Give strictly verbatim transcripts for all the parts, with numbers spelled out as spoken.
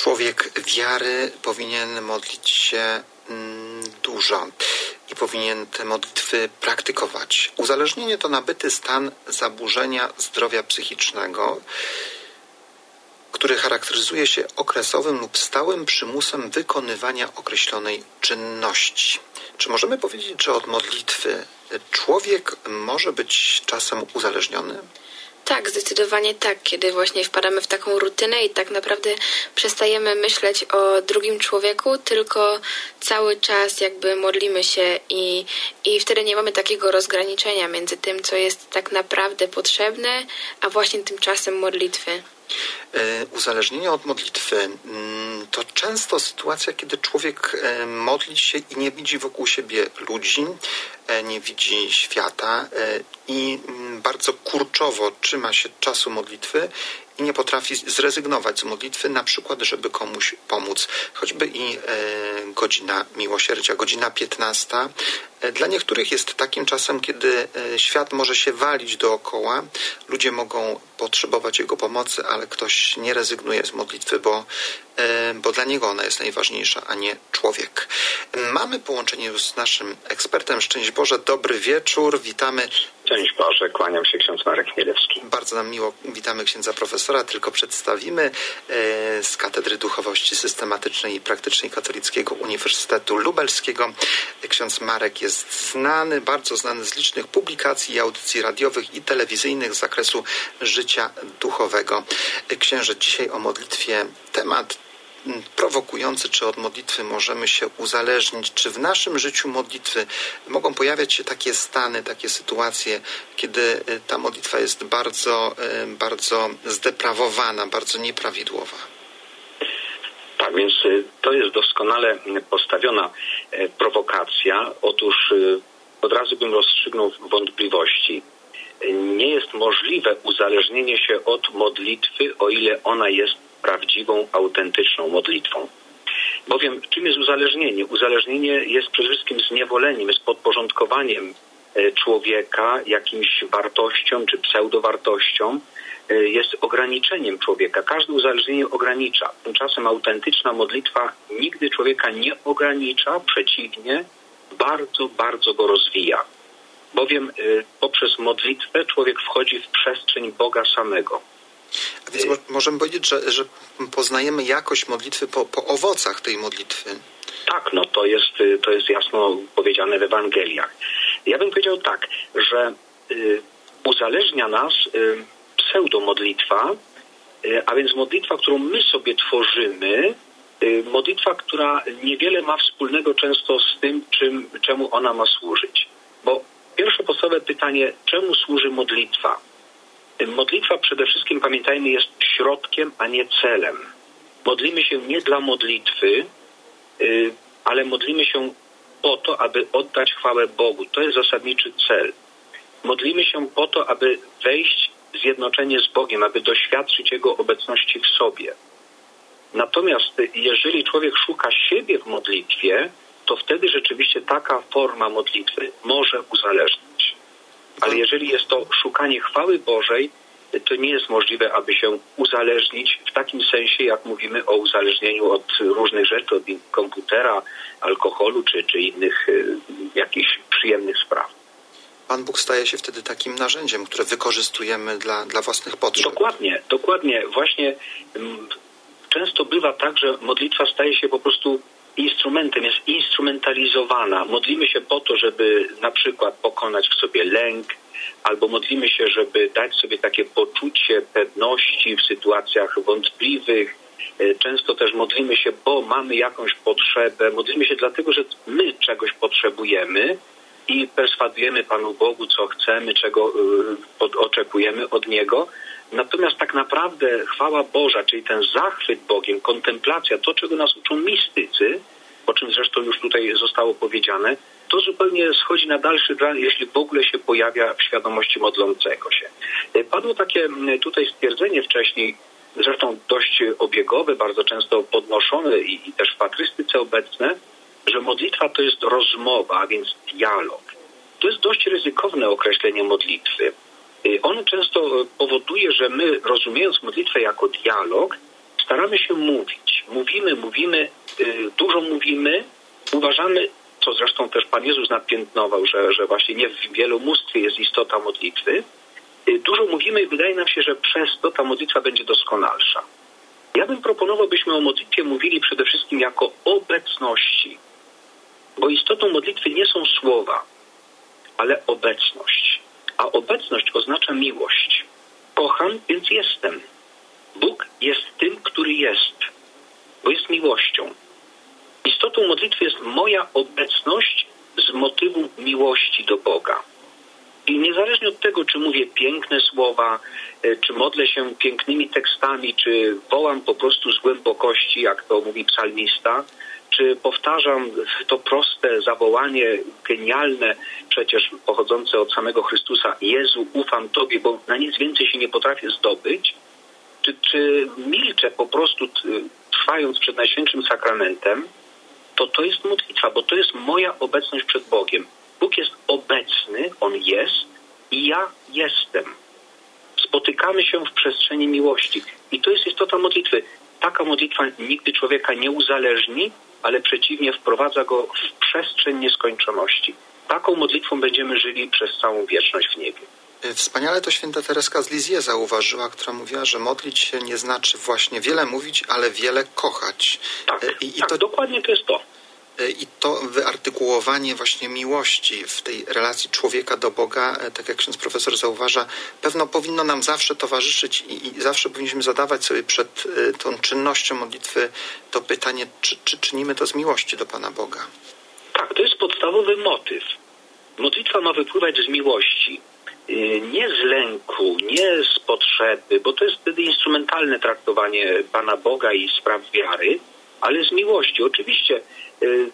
Człowiek wiary powinien modlić się dużo i powinien te modlitwy praktykować. Uzależnienie to nabyty stan zaburzenia zdrowia psychicznego, który charakteryzuje się okresowym lub stałym przymusem wykonywania określonej czynności. Czy możemy powiedzieć, że od modlitwy człowiek może być czasem uzależniony? Tak, zdecydowanie tak, kiedy właśnie wpadamy w taką rutynę i tak naprawdę przestajemy myśleć o drugim człowieku, tylko cały czas jakby modlimy się i, i wtedy nie mamy takiego rozgraniczenia między tym, co jest tak naprawdę potrzebne, a właśnie tymczasem modlitwy. Uzależnienie od modlitwy to często sytuacja, kiedy człowiek modli się i nie widzi wokół siebie ludzi, nie widzi świata i bardzo kurczowo trzyma się czasu modlitwy i nie potrafi zrezygnować z modlitwy, na przykład, żeby komuś pomóc. Choćby i godzina miłosierdzia, godzina piętnasta. Dla niektórych jest takim czasem, kiedy świat może się walić dookoła, ludzie mogą potrzebować jego pomocy, ale ktoś nie rezygnuje z modlitwy, bo, bo dla niego ona jest najważniejsza, a nie człowiek. Mamy połączenie już z naszym ekspertem. Szczęść Boże, dobry wieczór, witamy. Szczęść Boże, kłaniam się, ksiądz Marek Chmielewski. Bardzo nam miło, witamy księdza profesora, tylko przedstawimy z Katedry Duchowości Systematycznej i Praktycznej Katolickiego Uniwersytetu Lubelskiego. Ksiądz Marek jest znany, bardzo znany z licznych publikacji i audycji radiowych i telewizyjnych z zakresu życia duchowego. Księże, dzisiaj o modlitwie temat prowokujący, czy od modlitwy możemy się uzależnić, czy w naszym życiu modlitwy mogą pojawiać się takie stany, takie sytuacje, kiedy ta modlitwa jest bardzo, bardzo zdeprawowana, bardzo nieprawidłowa. Tak, więc to jest doskonale postawiona prowokacja. Otóż od razu bym rozstrzygnął wątpliwości. Nie jest możliwe uzależnienie się od modlitwy, o ile ona jest prawdziwą, autentyczną modlitwą. Bowiem czym jest uzależnienie? Uzależnienie jest przede wszystkim zniewoleniem, jest podporządkowaniem człowieka jakimś wartościom czy pseudowartościom, jest ograniczeniem człowieka. Każde uzależnienie ogranicza. Tymczasem autentyczna modlitwa nigdy człowieka nie ogranicza, przeciwnie, bardzo, bardzo go rozwija. Bowiem poprzez modlitwę człowiek wchodzi w przestrzeń Boga samego. A więc mo- możemy powiedzieć, że, że poznajemy jakość modlitwy po, po owocach tej modlitwy. Tak, no to jest, to jest jasno powiedziane w Ewangeliach. Ja bym powiedział tak, że y, uzależnia nas y, pseudomodlitwa, y, a więc modlitwa, którą my sobie tworzymy, y, modlitwa, która niewiele ma wspólnego często z tym, czym, czemu ona ma służyć. Bo pierwsze podstawowe pytanie, czemu służy modlitwa? Modlitwa przede wszystkim, pamiętajmy, jest środkiem, a nie celem. Modlimy się nie dla modlitwy, ale modlimy się po to, aby oddać chwałę Bogu. To jest zasadniczy cel. Modlimy się po to, aby wejść w zjednoczenie z Bogiem, aby doświadczyć Jego obecności w sobie. Natomiast jeżeli człowiek szuka siebie w modlitwie, to wtedy rzeczywiście taka forma modlitwy może uzależnić. Ale jeżeli jest to szukanie chwały Bożej, to nie jest możliwe, aby się uzależnić w takim sensie, jak mówimy o uzależnieniu od różnych rzeczy, od komputera, alkoholu czy, czy innych y, jakichś przyjemnych spraw. Pan Bóg staje się wtedy takim narzędziem, które wykorzystujemy dla, dla własnych potrzeb. Dokładnie, dokładnie. Właśnie m, często bywa tak, że modlitwa staje się po prostu instrumentem, jest instrumentalizowana. Modlimy się po to, żeby na przykład pokonać w sobie lęk, albo modlimy się, żeby dać sobie takie poczucie pewności w sytuacjach wątpliwych. Często też modlimy się, bo mamy jakąś potrzebę. Modlimy się dlatego, że my czegoś potrzebujemy i perswadujemy Panu Bogu, co chcemy, czego y, oczekujemy od Niego. Natomiast tak naprawdę chwała Boża, czyli ten zachwyt Bogiem, kontemplacja, to czego nas uczą mistycy, o czym zresztą już tutaj zostało powiedziane, to zupełnie schodzi na dalszy plan, jeśli w ogóle się pojawia w świadomości modlącego się. Padło takie tutaj stwierdzenie wcześniej, zresztą dość obiegowe, bardzo często podnoszone i, i też w patrystyce obecne, że modlitwa to jest rozmowa, a więc dialog. To jest dość ryzykowne określenie modlitwy. On często powoduje, że my, rozumiejąc modlitwę jako dialog, staramy się mówić. miłość. Mówimy, mówimy, dużo mówimy, uważamy, co zresztą też Pan Jezus napiętnował, że, że właśnie nie w wielomóstwie jest istota modlitwy. Dużo mówimy i wydaje nam się, że przez to ta modlitwa będzie doskonalsza. Ja bym proponował, byśmy o modlitwie mówili przede wszystkim jako obecności. Bo istotą modlitwy nie są słowa, ale obecność. A obecność oznacza miłość. Kocham, więc jestem. Bóg jest tym, który jest, bo jest miłością. Istotą modlitwy jest moja obecność z motywu miłości do Boga. I niezależnie od tego, czy mówię piękne słowa, czy modlę się pięknymi tekstami, czy wołam po prostu z głębokości, jak to mówi psalmista, czy powtarzam to proste zawołanie, genialne, przecież pochodzące od samego Chrystusa: Jezu, ufam Tobie, bo na nic więcej się nie potrafię zdobyć, czy, czy milczę po prostu trwając przed Najświętszym Sakramentem, to to jest modlitwa, bo to jest moja obecność przed Bogiem. Bóg jest obecny, On jest i ja jestem. Spotykamy się w przestrzeni miłości. I to jest istota modlitwy. Taka modlitwa nigdy człowieka nie uzależni, ale przeciwnie, wprowadza go w przestrzeń nieskończoności. Taką modlitwą będziemy żyli przez całą wieczność w niebie. Wspaniale to święta Tereska z Lisieux zauważyła, która mówiła, że modlić się nie znaczy właśnie wiele mówić, ale wiele kochać. Tak, I, i tak to, dokładnie to jest to. I to wyartykułowanie właśnie miłości w tej relacji człowieka do Boga, tak jak ksiądz profesor zauważa, pewno powinno nam zawsze towarzyszyć i, i zawsze powinniśmy zadawać sobie przed tą czynnością modlitwy to pytanie, czy, czy czynimy to z miłości do Pana Boga. Tak, to jest podstawowy motyw. Modlitwa ma wypływać z miłości. Nie z lęku, nie z potrzeby, bo to jest wtedy instrumentalne traktowanie Pana Boga i spraw wiary, ale z miłości. Oczywiście y,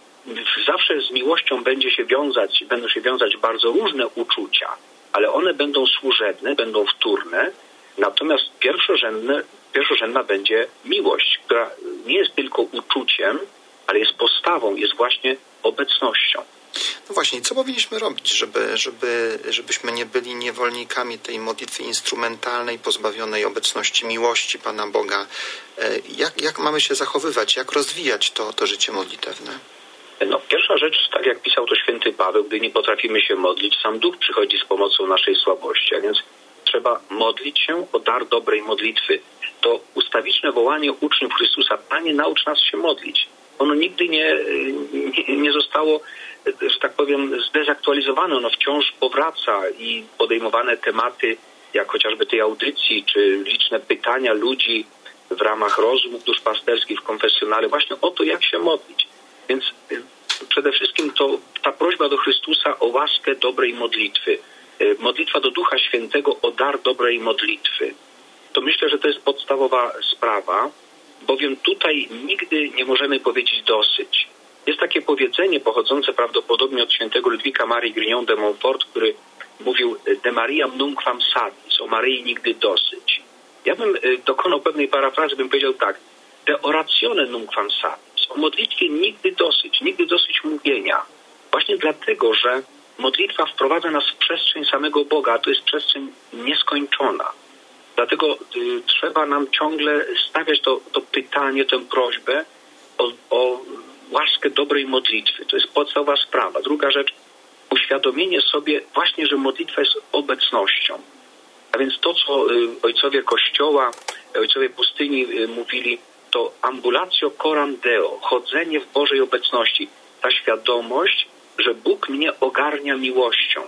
zawsze z miłością będzie się wiązać, będą się wiązać bardzo różne uczucia, ale one będą służebne, będą wtórne, natomiast pierwszorzędne, pierwszorzędna będzie miłość, która nie jest tylko uczuciem, ale jest postawą, jest właśnie obecnością. No właśnie, co powinniśmy robić, żeby, żeby, żebyśmy nie byli niewolnikami tej modlitwy instrumentalnej, pozbawionej obecności miłości Pana Boga? Jak, jak mamy się zachowywać, jak rozwijać to, to życie modlitewne? No, pierwsza rzecz, tak jak pisał to święty Paweł, gdy nie potrafimy się modlić, sam Duch przychodzi z pomocą naszej słabości, a więc trzeba modlić się o dar dobrej modlitwy. To ustawiczne wołanie uczniów Chrystusa: Panie, naucz nas się modlić. Ono nigdy nie, nie, nie zostało, że tak powiem, zdezaktualizowane. Ono wciąż powraca i podejmowane tematy, jak chociażby tej audycji, czy liczne pytania ludzi w ramach rozmów duszpasterskich w konfesjonale, właśnie o to, jak się modlić. Więc przede wszystkim to ta prośba do Chrystusa o łaskę dobrej modlitwy. Modlitwa do Ducha Świętego o dar dobrej modlitwy. To myślę, że to jest podstawowa sprawa, bowiem tutaj nigdy nie możemy powiedzieć dosyć. Jest takie powiedzenie pochodzące prawdopodobnie od świętego Ludwika Marii Grignon de Montfort, który mówił: de Mariam nunquam satis, o Maryi nigdy dosyć. Ja bym dokonał pewnej parafrazy, bym powiedział tak: de oratione nunquam satis, o modlitwie nigdy dosyć, nigdy dosyć mówienia. Właśnie dlatego, że modlitwa wprowadza nas w przestrzeń samego Boga, a to jest przestrzeń nieskończona. Dlatego y, trzeba nam ciągle stawiać to, to pytanie, tę prośbę o, o łaskę dobrej modlitwy. To jest podstawowa sprawa. Druga rzecz, uświadomienie sobie właśnie, że modlitwa jest obecnością. A więc to, co y, ojcowie Kościoła, ojcowie pustyni y, mówili, to ambulatio coram Deo, chodzenie w Bożej obecności. Ta świadomość, że Bóg mnie ogarnia miłością.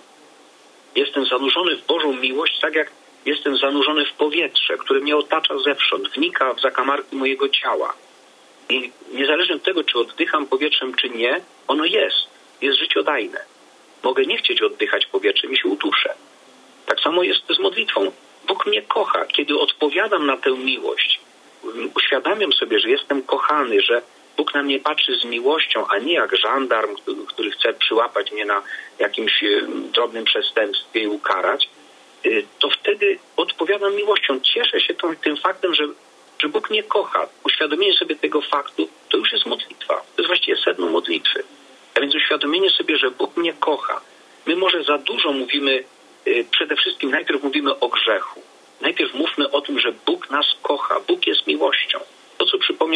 Jestem zanurzony w Bożą miłość, tak jak jestem zanurzony w powietrze, które mnie otacza zewsząd, wnika w zakamarki mojego ciała. I niezależnie od tego, czy oddycham powietrzem, czy nie, ono jest. Jest życiodajne. Mogę nie chcieć oddychać powietrzem i się uduszę. Tak samo jest z modlitwą. Bóg mnie kocha. Kiedy odpowiadam na tę miłość, uświadamiam sobie, że jestem kochany, że Bóg na mnie patrzy z miłością, a nie jak żandarm, który chce przyłapać mnie na jakimś drobnym przestępstwie i ukarać, to wtedy odpowiadam miłością. Cieszę się tą, tym faktem, że, że Bóg mnie kocha. Uświadomienie sobie tego faktu to już jest modlitwa. To jest właściwie sedno modlitwy. A więc uświadomienie sobie, że Bóg mnie kocha. My może za dużo mówimy, przede wszystkim najpierw mówimy o grzechu. Najpierw mówmy o tym, że Bóg nas kocha. Bóg jest miłością. To, co przypomniał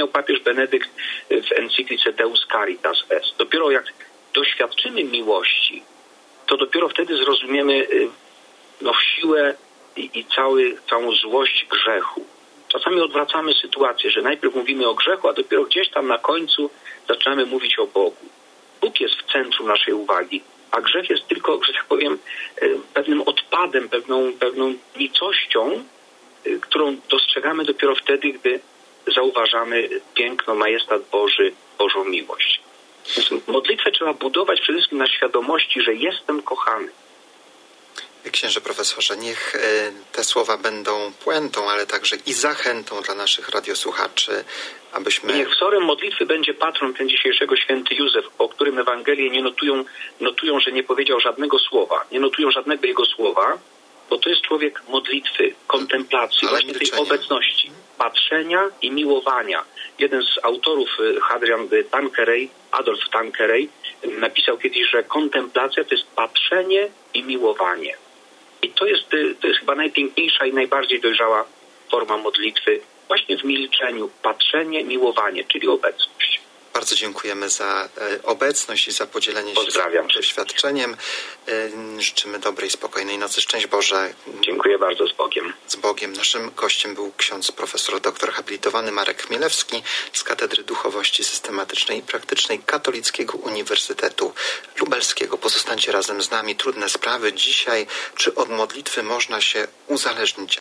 wspomniał papież Benedykt w encyklice Deus Caritas Est. Dopiero jak doświadczymy miłości, to dopiero wtedy zrozumiemy no, siłę i, i cały, całą złość grzechu. Czasami odwracamy sytuację, że najpierw mówimy o grzechu, a dopiero gdzieś tam na końcu zaczynamy mówić o Bogu. Bóg jest w centrum naszej uwagi, a grzech jest tylko, że tak powiem, pewnym odpadem, pewną, pewną nicością, którą dostrzegamy dopiero wtedy, gdy zauważamy piękno, majestat Boży, Bożą miłość. Więc modlitwę trzeba budować przede wszystkim na świadomości, że jestem kochany. Księże profesorze, niech te słowa będą puentą, ale także i zachętą dla naszych radiosłuchaczy, abyśmy... I niech wzorem modlitwy będzie patron ten dzisiejszego święty Józef, o którym Ewangelie nie notują, notują, że nie powiedział żadnego słowa, nie notują żadnego jego słowa, bo to jest człowiek modlitwy, kontemplacji, ale właśnie milczenia. tej obecności, patrzenia i miłowania. Jeden z autorów, Hadrian Tanqueray, Adolf Tanqueray, napisał kiedyś, że kontemplacja to jest patrzenie i miłowanie. I to jest, to jest chyba najpiękniejsza i najbardziej dojrzała forma modlitwy, właśnie w milczeniu, patrzenie, miłowanie, czyli obecność. Bardzo dziękujemy za obecność i za podzielenie się doświadczeniem. Życzymy dobrej, spokojnej nocy. Szczęść Boże. Dziękuję bardzo, z Bogiem. Z Bogiem. Naszym gościem był ksiądz profesor doktor habilitowany Marek Chmielewski z Katedry Duchowości Systematycznej i Praktycznej Katolickiego Uniwersytetu Lubelskiego. Pozostańcie razem z nami. Trudne sprawy dzisiaj. Czy od modlitwy można się uzależnić?